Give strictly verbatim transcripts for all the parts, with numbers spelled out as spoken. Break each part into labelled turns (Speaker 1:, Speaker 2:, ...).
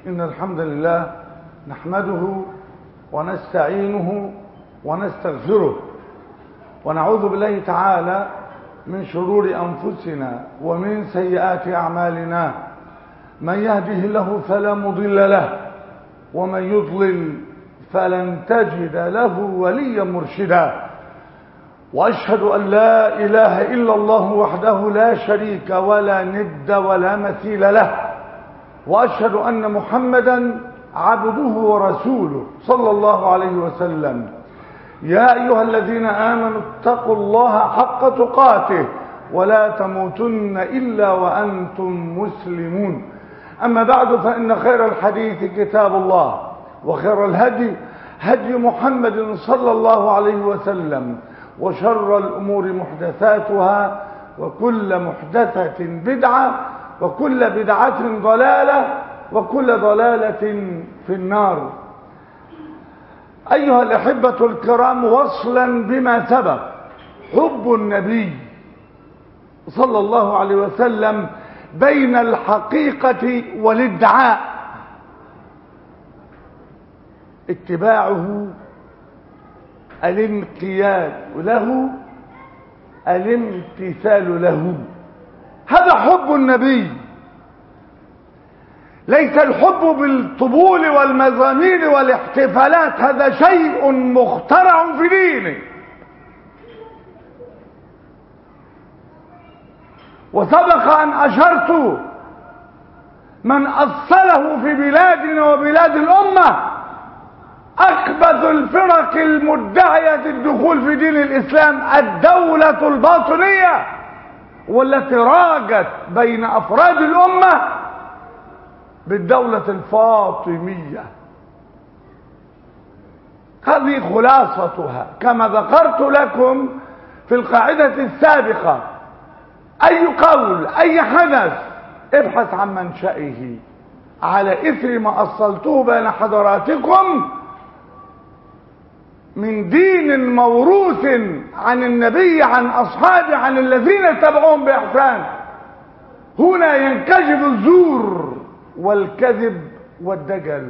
Speaker 1: إن الحمد لله نحمده ونستعينه ونستغفره ونعوذ بالله تعالى من شرور أنفسنا ومن سيئات أعمالنا. من يهده الله فلا مضل له ومن يضلل فلن تجد له وليا مرشدا. وأشهد أن لا إله إلا الله وحده لا شريك ولا ند ولا مثيل له، وأشهد أن محمدا عبده ورسوله صلى الله عليه وسلم. يا أيها الذين آمنوا اتقوا الله حق تقاته ولا تموتن إلا وأنتم مسلمون. أما بعد، فإن خير الحديث كتاب الله، وخير الهدي هدي محمد صلى الله عليه وسلم، وشر الأمور محدثاتها، وكل محدثة بدعة، وكل بدعة ضلالة، وكل ضلالة في النار. أيها الأحبة الكرام، وصلا بما سبق، حب النبي صلى الله عليه وسلم بين الحقيقة والادعاء، اتباعه، الانقياد له، الامتثال له. هذا حب النبي. ليس الحب بالطبول والمزامير والاحتفالات، هذا شيء مخترع في دينه. وسبق أن أشرت من أصله في بلادنا وبلاد الأمة أخبث الفرق المدعية الدخول في دين الإسلام الدولة الباطنية، والتي راجت بين أفراد الأمة بالدولة الفاطمية. هذه خلاصتها كما ذكرت لكم في القاعدة السابقة. أي قول، أي حدث، ابحث عن منشئه على إثر ما أصلته بين حضراتكم من دين موروث عن النبي، عن أصحابه، عن الذين اتبعوهم بإحسان. هنا ينكشف الزور والكذب والدجل.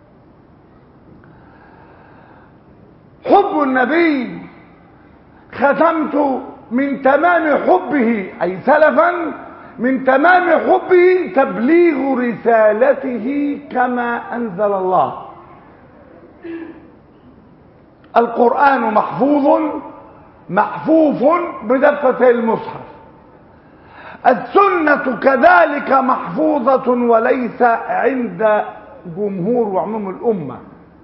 Speaker 1: حب النبي ختمت من تمام حبه، أي سلفا من تمام حبه تبليغ رسالته كما أنزل الله. القرآن محفوظ محفوف بدفة المصحف، السنة كذلك محفوظة وليس عند جمهور وعموم الأمة،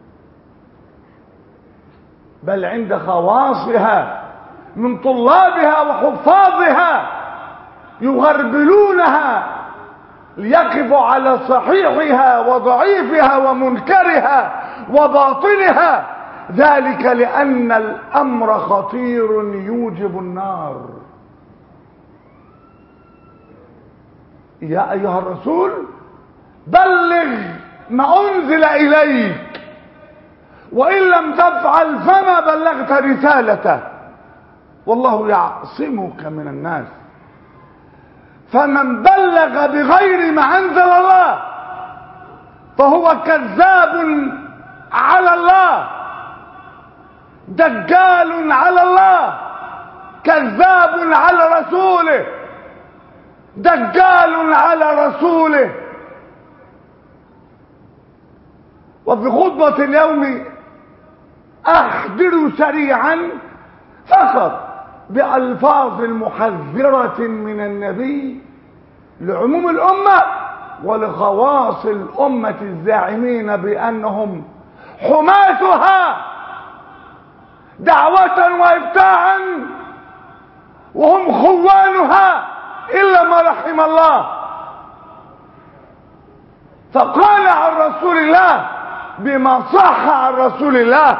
Speaker 1: بل عند خواصها من طلابها وحفاظها يغربلونها ليقفوا على صحيحها وضعيفها ومنكرها وباطلها، ذلك لأن الأمر خطير يوجب النار. يا أيها الرسول بلغ ما أنزل إليك، وإن لم تفعل فما بلغت رسالته، والله يعصمك من الناس. فمن بلغ بغير ما أنزل الله فهو كذاب على الله، دجال على الله، كذاب على رسوله، دجال على رسوله. وفي خطبة اليوم أحضر سريعا فقط بألفاظ محذرة من النبي لعموم الأمة ولخواص الأمة الزاعمين بأنهم حماتها دعوة وإفتاء، وهم خوانها إلا ما رحم الله. فقال عن رسول الله بما صح عن رسول الله،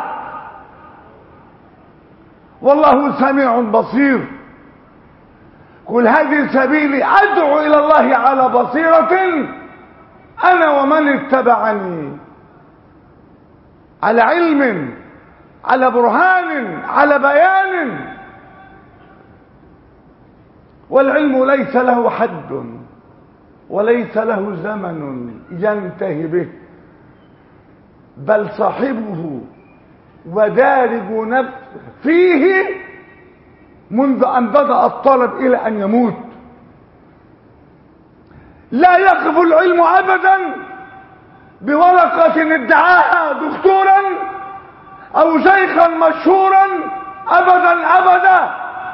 Speaker 1: والله سميع بصير. قل هذه سبيلي أدعو إلى الله على بصيرة أنا ومن اتبعني، على علم، على برهان، على بيان. والعلم ليس له حد، وليس له زمن ينتهي به، بل صاحبه ودارج نفسه فيه منذ أن بدأ الطلب إلى أن يموت. لا يقف العلم أبدا بورقة ادعاها دكتورا أو شيخا مشهورا، أبدا أبدا،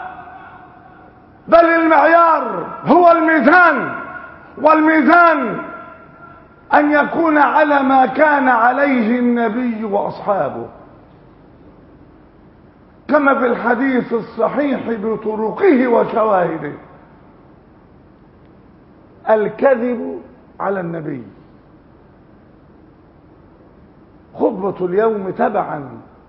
Speaker 1: بل المعيار هو الميزان، والميزان أن يكون على ما كان عليه النبي وأصحابه، كما في الحديث الصحيح بطرقه وشواهده: الكذب على النبي. خطبة اليوم تبعا: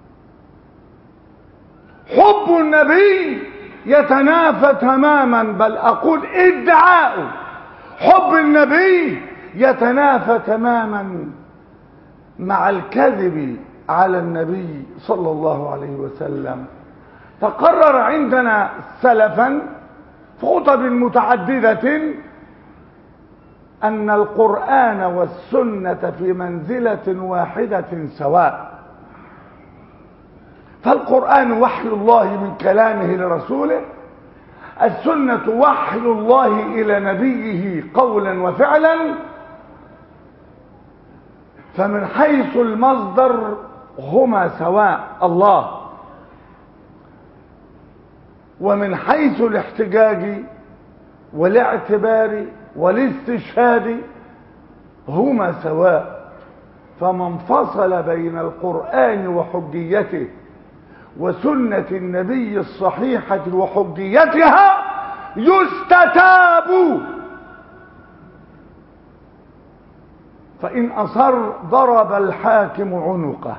Speaker 1: حب النبي يتنافى تماما، بل أقول ادعاء حب النبي يتنافى تماما مع الكذب على النبي صلى الله عليه وسلم. تقرر عندنا سلفا في خطب متعددة أن القرآن والسنة في منزلة واحدة سواء. فالقرآن وحي الله من كلامه لرسوله، السنة وحي الله إلى نبيه قولا وفعلا. فمن حيث المصدر هما سواء، الله، ومن حيث الاحتجاج والاعتبار والاستشهاد هما سواء. فمن فصل بين القرآن وحجيته وسنة النبي الصحيحة وحجيتها يستتاب، فإن أصر ضرب الحاكم عنقه،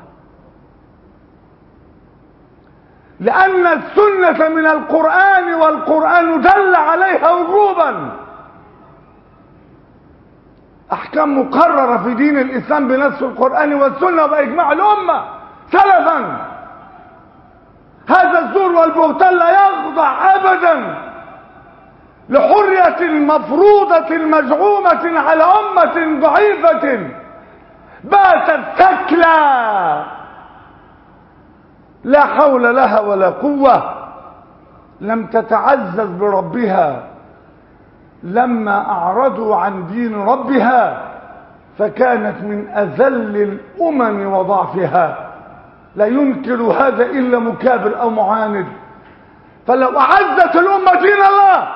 Speaker 1: لأن السنة من القرآن، والقرآن دل عليها وجوبا. أحكام مقررة في دين الإسلام بنص القرآن والسنة وبإجماع الأمة سلفا. هذا الزور والبهتان لا يخضع أبدا لحرية المفروضة المزعومة على أمة ضعيفة باتت ثكلى لا حول لها ولا قوة، لم تتعزز بربها لما أعرضوا عن دين ربها، فكانت من أذل الأمم وضعفها. لا ينكر هذا إلا مكابر أو معاند. فلو أعزت الأمة دين الله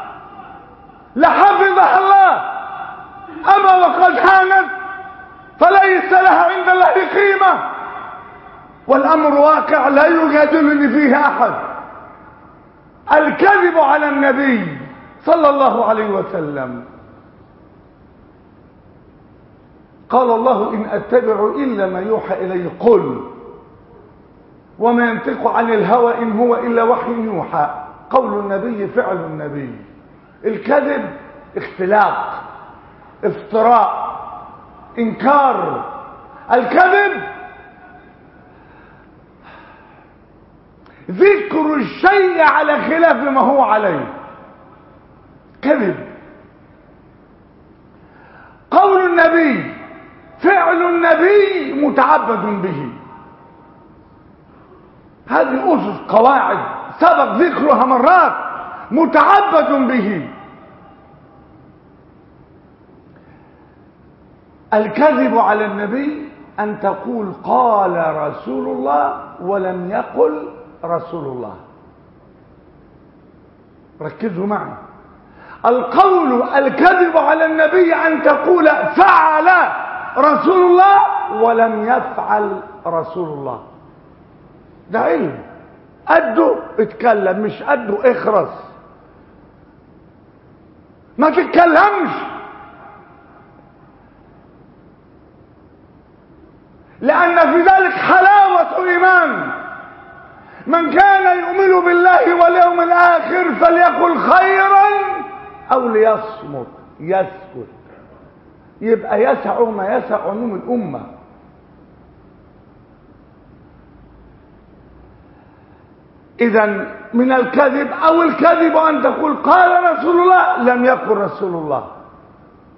Speaker 1: لحفظها الله، أما وقد هانت فليس لها عند الله قيمة، والأمر واقع لا يجادلني فيه أحد. الكذب على النبي صلى الله عليه وسلم، قال الله: إن أتبع إلا ما يوحى إلي، قل وما ينطق عن الهوى إن هو إلا وحي يوحى. قول النبي فعل النبي. الكذب اختلاق، افتراء، إنكار. الكذب ذكر الشيء على خلاف ما هو عليه، كذب. قول النبي فعل النبي متعبد به. هذه أسس قواعد سبق ذكرها مرات، متعبد به. الكذب على النبي أن تقول قال رسول الله ولم يقل رسول الله. ركزوا معي. القول الكذب على النبي أن تقول فعل رسول الله ولم يفعل رسول الله. ده علم، قده اتكلم، مش قده اخرس، ما تتكلمش. لأن في ذلك حلاوة إيمان. من كان يؤمن بالله واليوم الآخر فليقل خيرا أو ليصمت، يسكت. يبقى يسع ما يسع عموم الأمة. إذا من الكذب أو الكذب أن تقول قال رسول الله لم يقل رسول الله.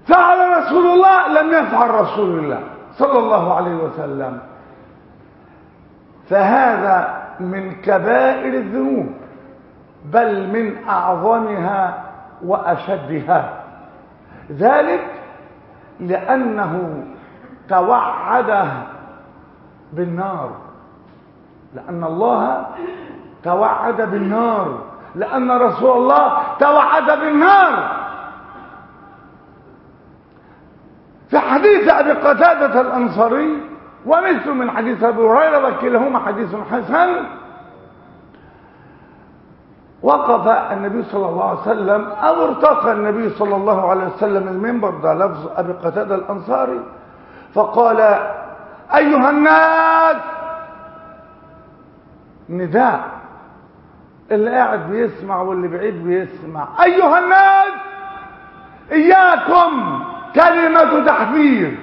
Speaker 1: فعل رسول الله لم يفعل رسول الله صلى الله عليه وسلم. فهذا من كبائر الذنوب، بل من أعظمها وأشدها، ذلك لأنه توعد بالنار، لأن الله توعد بالنار، لأن رسول الله توعد بالنار. في حديث أبي قتادة الأنصاري ومثل من حديث أبي هريرة وكلاهما حديث حسن، وقف النبي صلى الله عليه وسلم أو ارتقى النبي صلى الله عليه وسلم المنبر، ده لفظ أبي قتادة الأنصاري، فقال: أيها الناس، نداء، اللي قاعد بيسمع واللي بعيد بيسمع، أيها الناس، إياكم كلمة تحذير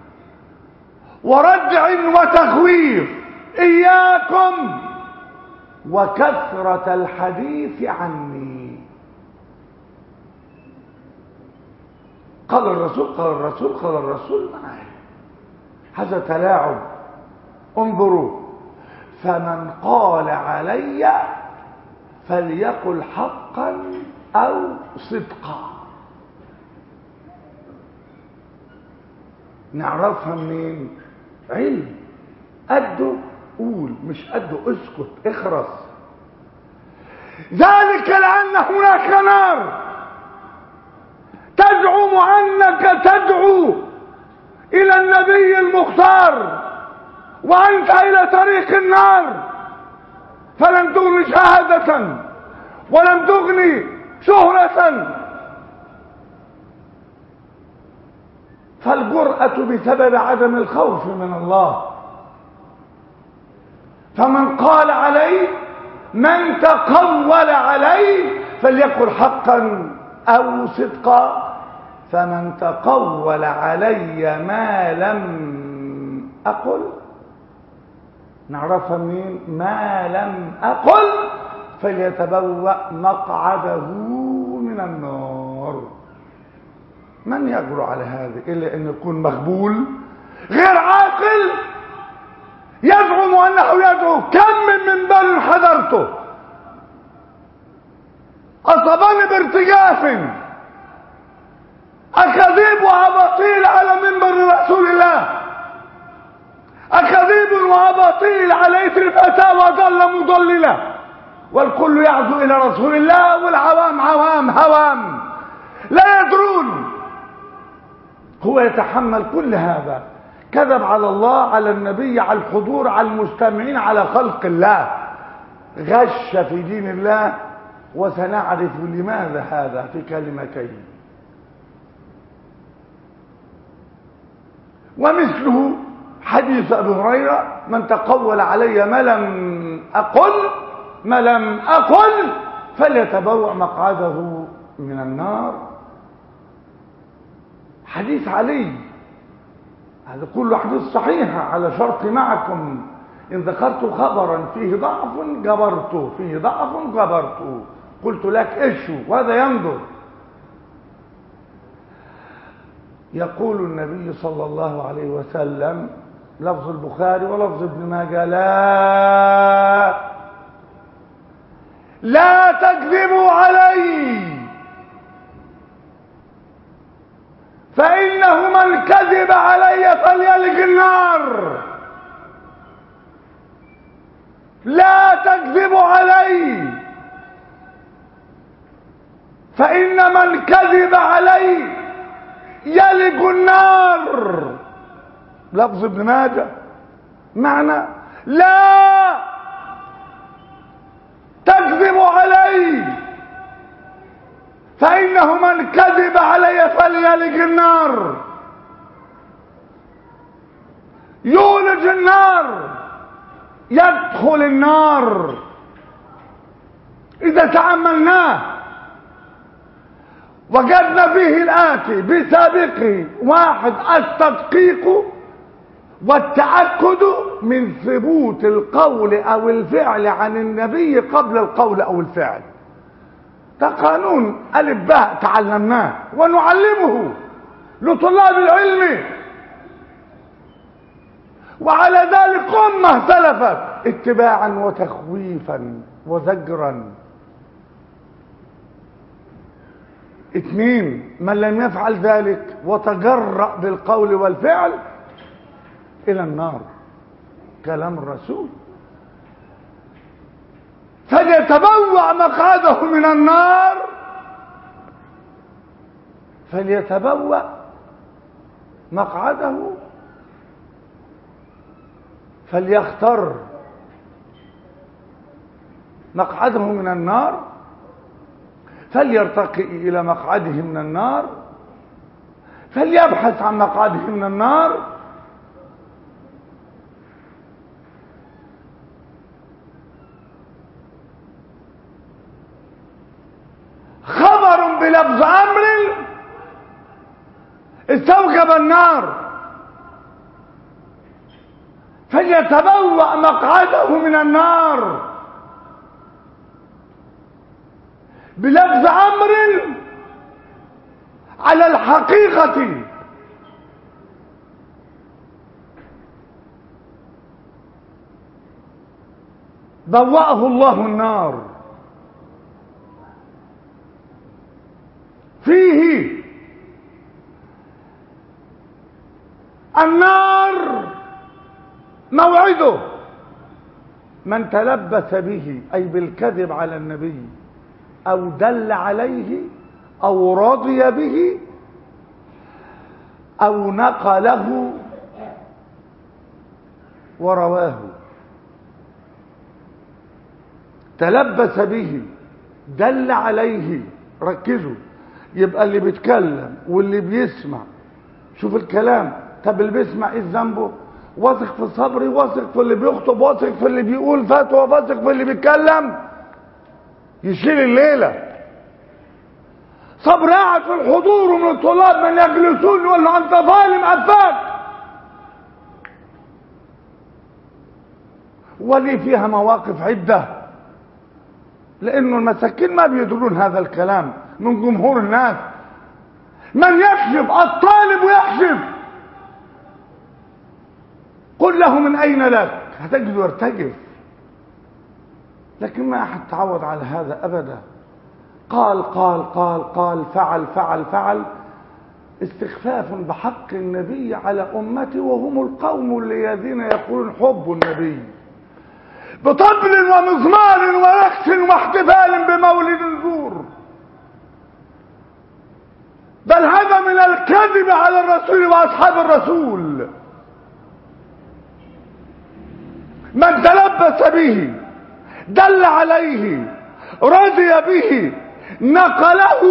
Speaker 1: وردع وتخويف، إياكم وكثرة الحديث عني. قال الرسول قال الرسول قال الرسول معايا، هذا تلاعب. انظروا: فمن قال علي فليقل حقا أو صدقا. نعرفها منين؟ علم. قده قول، مش قده اسكت اخرس. ذلك لأن هناك نار تزعم أنك تدعو إلى النبي المختار وأنت إلى طريق النار، فلم تغني شهادة ولم تغني شهرة. فالجرأة بسبب عدم الخوف من الله. فمن قال علي، من تقول علي فليقل حقا أو صدقا. فمن تقول علي ما لم أقل، نعرفها منين؟ ما لم أقل فليتبوأ مقعده من النار. من يجرؤ على هذا إلا أن يكون مخبول غير عاقل يزعم أنه يدعو. كم من منبر حضرته أصابني بارتجاف، أكاذيب وأباطيل على منبر رسول الله، أكاذيب وأباطيل على إثر الفتاوى ضل مضللة، والكل يعزو إلى رسول الله والعوام عوام هوام لا يدرون. هو يتحمل كل هذا، كذب على الله، على النبي، على الحضور، على المستمعين، على خلق الله، غش في دين الله. وسنعرف لماذا هذا في كلمتين. ومثله حديث أبي هريرة: من تقول علي ما لم أقل ما لم أقل فليتبوأ مقعده من النار. حديث علي، هذا كله حديث صحيحة على شرط معكم. إن ذكرت خبرا فيه ضعف جبرته، فيه ضعف جبرته، قلت لك إيشو، وهذا ينظر. يقول النبي صلى الله عليه وسلم، لفظ البخاري ولفظ ابن ماجه: لا لا تكذبوا علي، فإنه من كذب علي فليلج النار. لا تكذبوا علي، فإن من كذب علي يلج النار. لفظ ابن ماجه. معنى: لا تكذبوا علي، فإنه من كذب علي فليلج النار. يولج النار، يدخل النار. إذا تأملناه وجدنا فيه الآتي بسابقه: واحد، التدقيق والتأكد من ثبوت القول أو الفعل عن النبي قبل القول أو الفعل. ده قانون ألف باء تعلمناه ونعلمه لطلاب العلم. وعلى ذلك أمة سلفت اتباعا وتخويفا وزجرا. اثنين، من لم يفعل ذلك وتجرأ بالقول والفعل إلى النار. كلام الرسول. فليتبوأ مقعده من النار، فليتبوأ مقعده، فليختر مقعده من النار، فليرتقي إلى مقعده من النار، فليبحث عن مقعده من النار. خبر بلفظ أمر استوجب النار، فليتبوأ مقعده من النار. بلفظ أمر على الحقيقة بوأه الله النار، فيه النار موعده من تلبس به، أي بالكذب على النبي أو دل عليه أو رضي به أو نقله ورواه. تلبس به، دل عليه. ركزوا، يبقى اللي بيتكلم واللي بيسمع، شوف الكلام. طب اللي بيسمع ايه ذنبه؟ واثق في صبري، واثق في اللي بيخطب، واثق في اللي بيقول فتوى، واثق في اللي بيتكلم، يشيل الليله. صبر قاعد في الحضور ومن الطلاب من يجلسون يقول له انت ظالم افاك، ولي فيها مواقف عده، لانه المساكين ما بيدرون هذا الكلام من جمهور الناس. من يكشف الطالب يكشف، قل له من اين لك، هتجده يرتجف. لكن ما احد تعود على هذا ابدا. قال قال قال قال فعل فعل فعل، استخفاف بحق النبي على امته، وهم القوم الذين يقولون حب النبي بطبل ومزمار ورقص واحتفال بمولد الزور. بل هذا من الكذب على الرسول واصحاب الرسول. من تلبس به، دل عليه، رضي به، نقله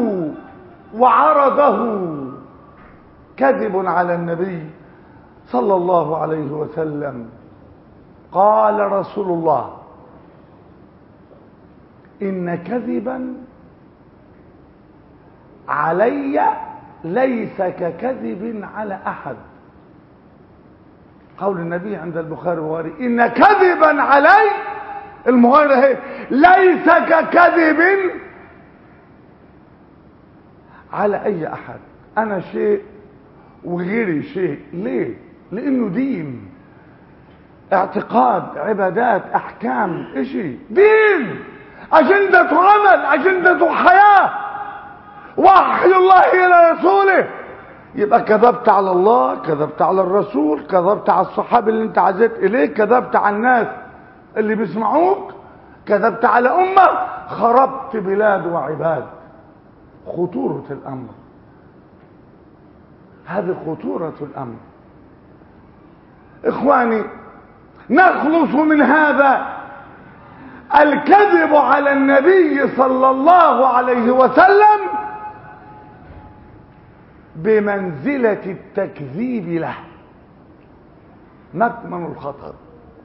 Speaker 1: وعرضه، كذب على النبي صلى الله عليه وسلم. قال رسول الله: إن كذبا علي ليس ككذب على أحد. قول النبي عند البخاري وغيره: إن كذبا علي، المغيرة هي، ليس ككذب على أي أحد. أنا شيء وغيري شيء. ليه؟ لأنه دين، اعتقاد، عبادات، أحكام، إشي دين، أجندة عمل، أجندة حياة، وحي الله إلى رسوله. يبقى كذبت على الله، كذبت على الرسول، كذبت على الصحابة اللي انت عزيت إليه، كذبت على الناس اللي بيسمعوك، كذبت على أمة، خربت بلاد وعباد. خطورة الأمر، هذه خطورة الأمر. إخواني، نخلص من هذا الكذب على النبي صلى الله عليه وسلم بمنزلة التكذيب له. مكمن الخطر.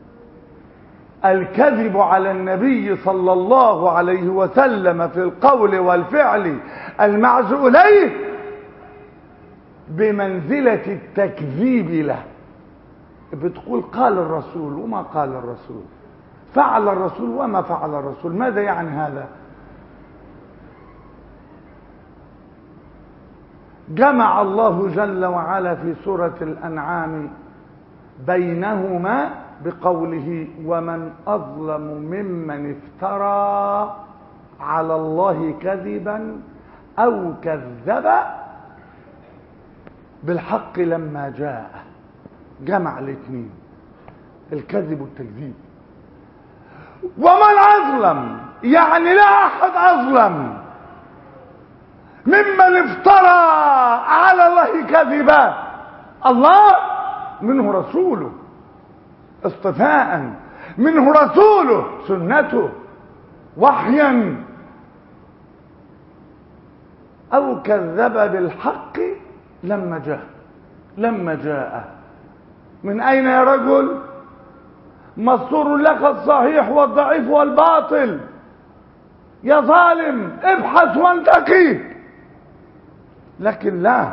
Speaker 1: الكذب على النبي صلى الله عليه وسلم في القول والفعل المعزو إليه بمنزلة التكذيب له. بتقول قال الرسول وما قال الرسول، فعل الرسول وما فعل الرسول. ماذا يعني هذا؟ جمع الله جل وعلا في سورة الأنعام بينهما بقوله ومن أظلم ممن افترى على الله كذبا أو كذب بالحق لما جاء. جمع الاثنين، الكذب والتكذيب. ومن أظلم يعني لا أحد أظلم ممن افترى على الله كذبا. الله منه رسوله اصطفاء، منه رسوله سنته وحيا، أو كذب بالحق لما جاء. لما جاء من أين يا رجل؟ مستور لك الصحيح والضعيف والباطل، يا ظالم ابحث وانتقي. لكن لا.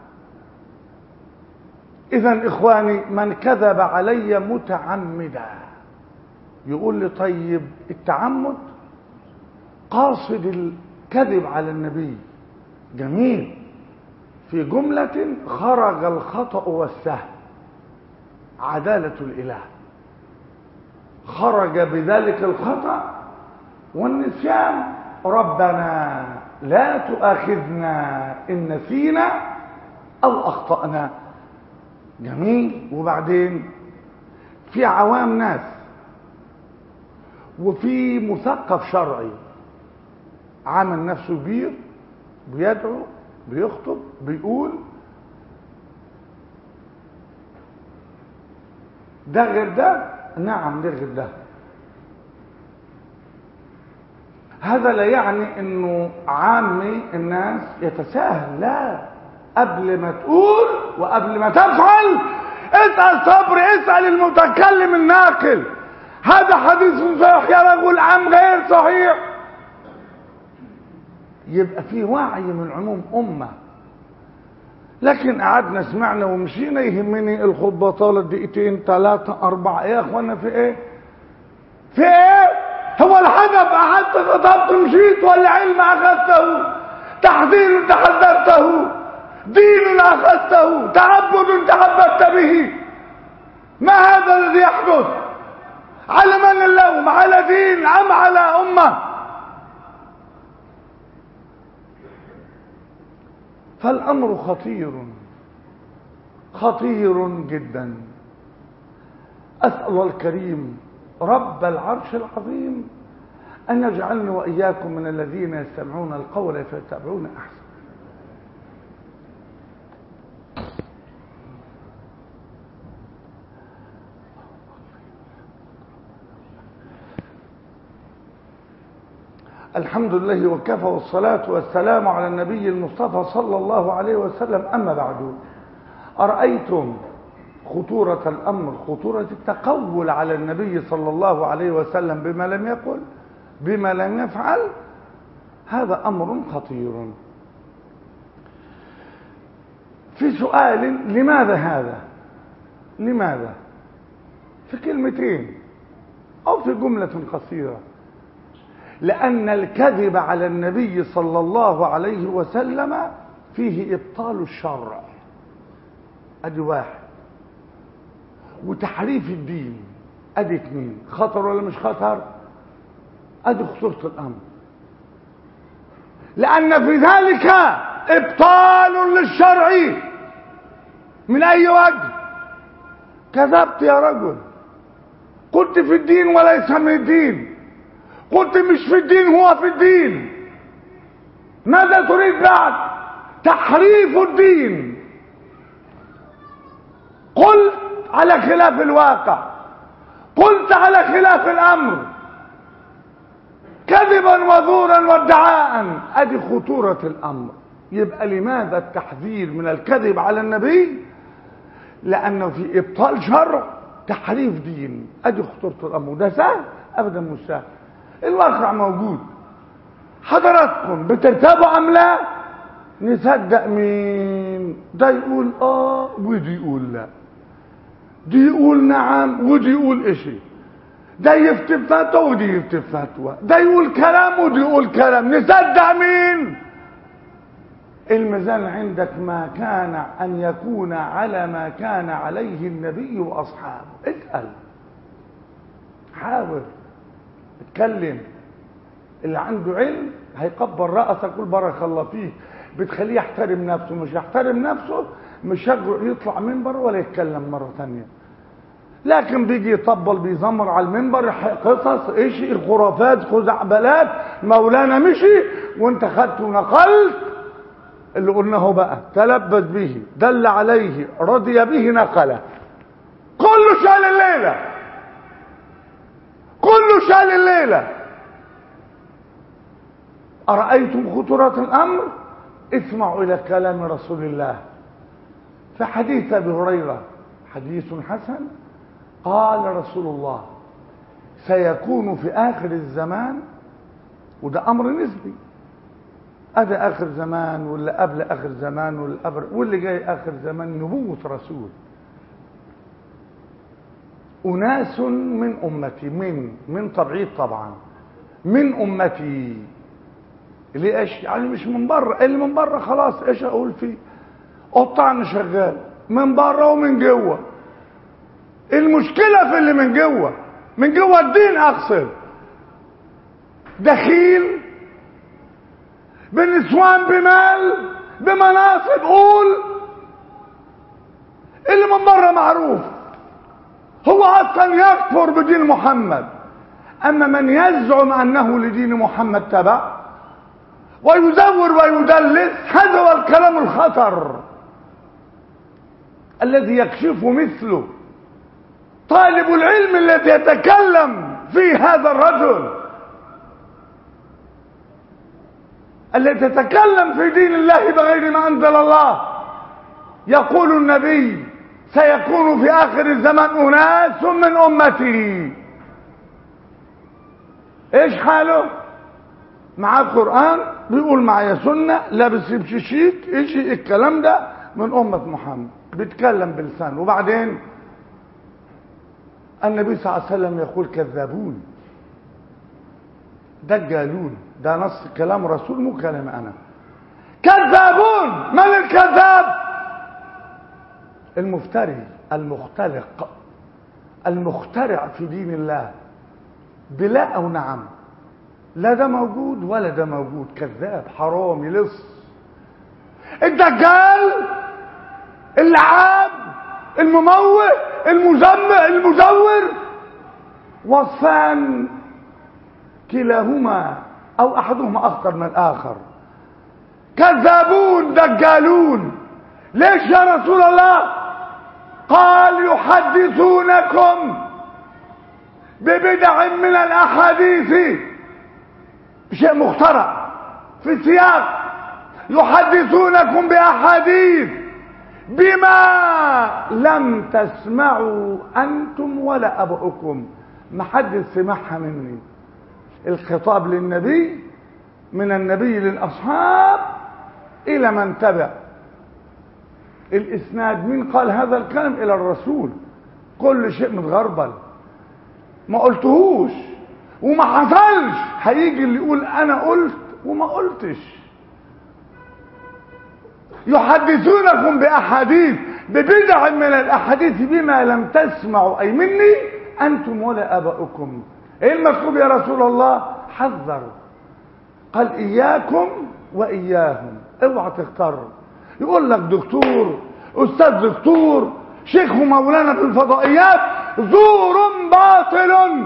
Speaker 1: إذن إخواني، من كذب علي متعمدا، يقول لي طيب التعمد قاصد الكذب على النبي، جميل، في جملة خرج الخطأ والسهو، عدالة الإله، خرج بذلك الخطأ والنسيان، ربنا لا تؤاخذنا إن نسينا أو أخطأنا، جميل. وبعدين في عوام ناس وفي مثقف شرعي عامل نفسه كبير، بيدعو، بيخطب، بيقول ده غير ده، نعم ده غير ده. هذا لا يعني انه عامي الناس يتساهل، لا، قبل ما تقول وقبل ما تفعل اسأل صبر، اسأل المتكلم الناقل، هذا حديث صحيح يا رجل ام غير صحيح. يبقى في وعي من عموم امه. لكن قعدنا سمعنا ومشينا، يهمني الخطبه طالت دقيقتين ثلاثه اربعه. ايه يا اخوانا في ايه؟ في ايه؟ هو الحدث قعدت خطبت مشيت، ولا علم اخذته، تحذير تحذرته، دين اخذته، تعبد تعبدت به؟ ما هذا الذي يحدث؟ على من اللوم؟ على دين ام على امه؟ فالامر خطير خطير جدا. اسال الله الكريم رب العرش العظيم ان يجعلني واياكم من الذين يستمعون القول فيتبعون احسن. الحمد لله وكفى، والصلاة والسلام على النبي المصطفى صلى الله عليه وسلم. أما بعد، أرأيتم خطورة الأمر، خطورة التقول على النبي صلى الله عليه وسلم بما لم يقل، بما لم يفعل؟ هذا أمر خطير. في سؤال، لماذا هذا؟ لماذا؟ في كلمتين أو في جملة قصيرة. لأن الكذب على النبي صلى الله عليه وسلم فيه إبطال الشرع، أدي واحد، وتحريف الدين، أدي اثنين. خطر ولا مش خطر؟ أدي خطورة الأمر. لأن في ذلك إبطال للشرع. من أي وجه؟ كذبت يا رجل، قلت في الدين وليس من الدين، قلت مش في الدين هو في الدين. ماذا تريد بعد؟ تحريف الدين. قلت على خلاف الواقع، قلت على خلاف الامر، كذبا وزورا وادعاء. ادي خطورة الامر. يبقى لماذا التحذير من الكذب على النبي؟ لانه في ابطال شرع، تحريف دين. ادي خطورة الامر. ده سهل؟ ابدا مش سهل. الواقع موجود. حضراتكم بترتبوا ام لا؟ نصدق مين؟ ده يقول اه ودي يقول لا، دي يقول نعم ودي يقول اشي، ده يفتي فتوى ودي يفتي فتوى، ده يقول كلام ودي يقول كلام. نصدق مين؟ الميزان عندك ما كان أن يكون على ما كان عليه النبي وأصحابه. اسأل، حاول، اتكلم. اللي عنده علم هيكبر رأسك يقول بارك الله فيه، بتخليه يحترم نفسه. مش يحترم نفسه مش يطلع منبر ولا يتكلم مرة ثانية. لكن بيجي يطبل بيزمر على المنبر قصص ايش خرافات خزعبلات، مولانا مشي وانت خدت ونقلت اللي قلناه بقى، تلبس به، دل عليه، رضي به، نقله. كله شال الليله، كله شال الليله. أرأيتم خطورة الأمر؟ اسمعوا إلى كلام رسول الله. في حديث أبي هريرة حديث حسن، قال رسول الله سيكون في آخر الزمان، وده أمر نسبي، هذا آخر زمان واللي قبل آخر زمان واللي قبل واللي جاي آخر زمان، نبوة رسول. أناس من أمتي، من من تبعيد طبعا، من أمتي. ليه ايش يعني؟ مش من بره، اللي من بره خلاص ايش اقول فيه، قطعنا شغال من بره ومن جوه. المشكله في اللي من جوه، من جوه الدين اقصد، دخيل بنسوان بمال بمناصب، قول اللي من بره معروف هو اصلا يكفر بدين محمد. اما من يزعم انه لدين محمد تبع ويزور ويدلس، هذا هو الكلام الخطر الذي يكشف مثله طالب العلم الذي يتكلم في هذا الرجل، الذي يتكلم في دين الله بغير ما انزل الله. يقول النبي سيكون في اخر الزمان اناس من امتي. ايش حاله؟ معاه قرآن بيقول معايا سنة، لابس بشيك، ايش الكلام ده؟ من أمة محمد، بيتكلم بلسان. وبعدين النبي صلى الله عليه وسلم يقول كذابون، دجالون. ده نص كلام رسول مو كلام أنا. كذابون. من الكذاب؟ المفتري، المختلق، المخترع في دين الله بلا أو نعم. لا ده موجود ولا ده موجود، كذاب، حرام، يلص. الدجال، اللعاب، المموه، المزمع، المزور، وصفان كلاهما او احدهما اخطر من الاخر. كذابون دجالون. ليش يا رسول الله؟ قال يحدثونكم ببدع من الاحاديث، شيء مخترع في سياق، يحدثونكم باحاديث بما لم تسمعوا انتم ولا اباؤكم. ما حد سمعها مني. الخطاب للنبي، من النبي للاصحاب الى من تبع. الاسناد مين قال هذا الكلام؟ الى الرسول. كل شيء متغربل، ما قلتهوش وما حصلش. هيجي اللي يقول انا قلت وما قلتش. يحدثونكم باحاديث، ببدع من الاحاديث بما لم تسمعوا اي مني انتم ولا اباؤكم. ايه المطلوب يا رسول الله؟ حذر. قال اياكم واياهم، اوعى تختاروا. يقول لك دكتور، استاذ دكتور، شيخ ومولانا في الفضائيات، زور باطل.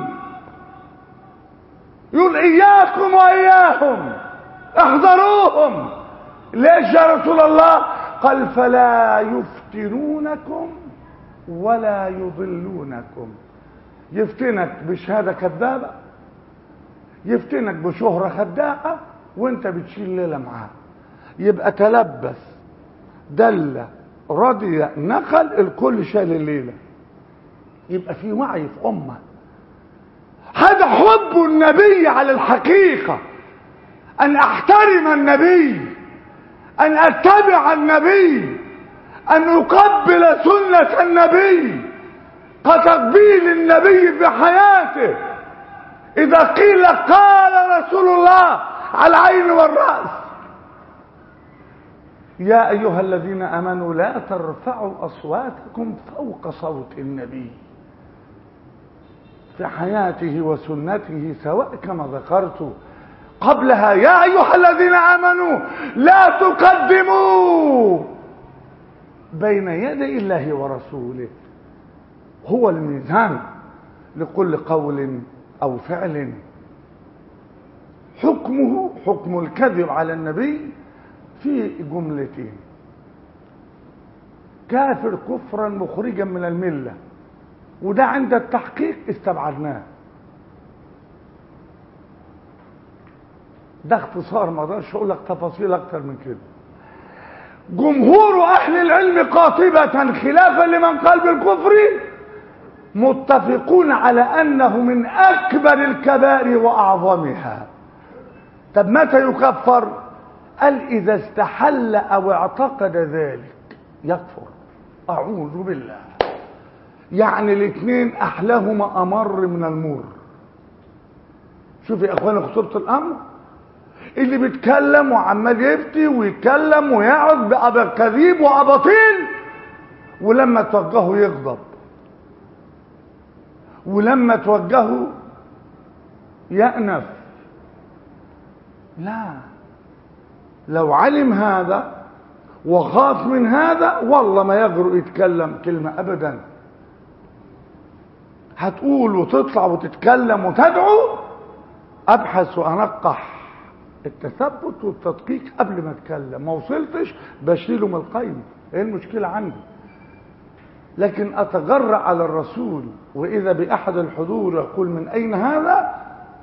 Speaker 1: يقول اياكم واياهم، احذروهم. ليش يا رسول الله؟ قال فلا يفتنونكم ولا يضلونكم. يفتنك بشهادة كذابة، يفتنك بشهرة خداعة، وانت بتشيل ليلة معاه. يبقى تلبس، دل، رضي، نقل، الكل شال الليلة. يبقى في وعي في أمة. هذا حب النبي على الحقيقة، أن أحترم النبي، أن أتبع النبي، أن أقبل سنة النبي كتقبيل النبي في حياته. إذا قيل قال رسول الله على العين والرأس. يا أيها الذين آمنوا لا ترفعوا أصواتكم فوق صوت النبي في حياته وسنته سواء كما ذكرت قبلها. يا أيها الذين آمنوا لا تقدموا بين يدي الله ورسوله. هو الميزان لكل قول أو فعل. حكمه حكم الكذب على النبي في جملتين: كافر كفرا مخرجا من الملة، وده عند التحقيق استبعدناه. ده اختصار، ما اقدرش اقول لك تفاصيل اكتر من كده. جمهور اهل العلم قاطبة خلافا لمن قال بالكفر متفقون على انه من اكبر الكبائر واعظمها. طب متى يكفر؟ قال اذا استحل او اعتقد ذلك يكفر. اعوذ بالله. يعني الاثنين احلاهما امر من المر. شوف يا اخواني خطوره الامر، اللي بيتكلم وعمال يفتي ويتكلم ويقعد بأباكاذيب وأباطيل، ولما توجهه يغضب، ولما توجهه يأنف. لا، لو علم هذا وخاف من هذا والله ما يجرؤ يتكلم كلمة أبدا. هتقول وتطلع وتتكلم وتدعو، أبحث وأنقح التثبت والتدقيق قبل ما اتكلم. ما وصلتش بشيله من القيم، ايه المشكله عندي؟ لكن اتجرأ على الرسول واذا باحد الحضور يقول من اين هذا،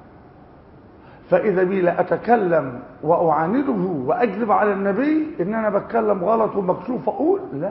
Speaker 1: فاذا بي لا اتكلم واعانده واكذب على النبي ان انا بتكلم غلط ومكشوف، اقول لا،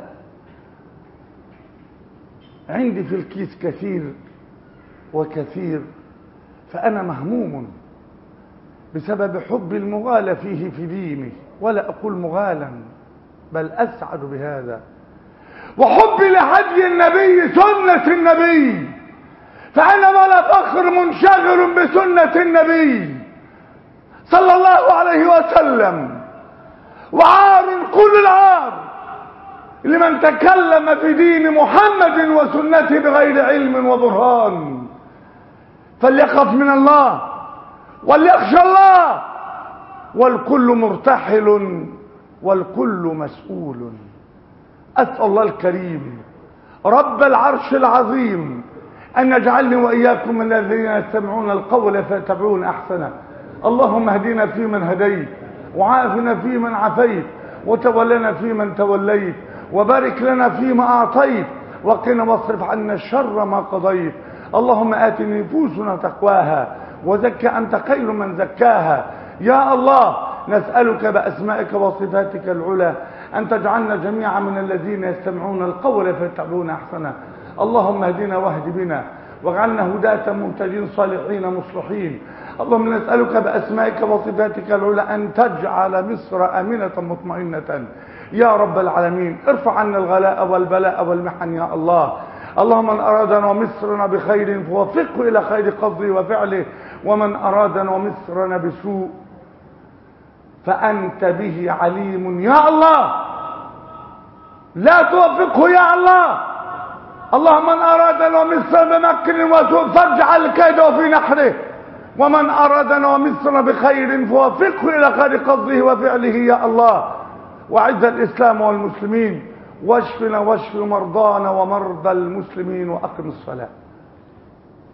Speaker 1: عندي في الكيس كثير وكثير، فانا مهموم بسبب حب المغالى فيه في ديني، ولا أقول مغالا بل أسعد بهذا، وحب لهدي النبي سنة النبي، فأنا ولا فخر منشغل بسنة النبي صلى الله عليه وسلم، وعار كل العار لمن تكلم في دين محمد وسنته بغير علم وبرهان. فليخف من الله وليخشى الله، والكل مرتحل والكل مسؤول. أسأل الله الكريم رب العرش العظيم أن يجعلني وإياكم من الذين يستمعون القول فيتبعون أحسنه. اللهم اهدنا فيمن هديت، وعافنا فيمن عافيت، وتولنا فيمن توليت، وبارك لنا فيما أعطيت، وقنا واصرف عنا الشر ما قضيت. اللهم آت نفوسنا تقواها وزك أنت خير من زكاها. يا الله نسألك بأسمائك وصفاتك العلى أن تجعلنا جميعا من الذين يستمعون القول فيتبعون أحسنه. اللهم اهدنا واهد بنا واجعلنا هداة مهتدين صالحين مصلحين. اللهم نسألك بأسمائك وصفاتك العلى أن تجعل مصر آمنة مطمئنة يا رب العالمين. ارفع عنا الغلاء والبلاء والمحن يا الله. اللهم من أرادنا ومصرنا بخير فوفقه إلى خير قصده وفعله، ومن أرادنا ومصرنا بسوء فأنت به عليم يا الله، لا توفقه يا الله. اللهم من أرادنا ومصر بمكر وسوء فاجعل كيده في نحره، ومن أرادنا ومصر بخير فوفقه إلى خير قصده وفعله يا الله. وعز الإسلام والمسلمين، واشفنا واشف مرضانا ومرضى المسلمين، وأقم الصلاة.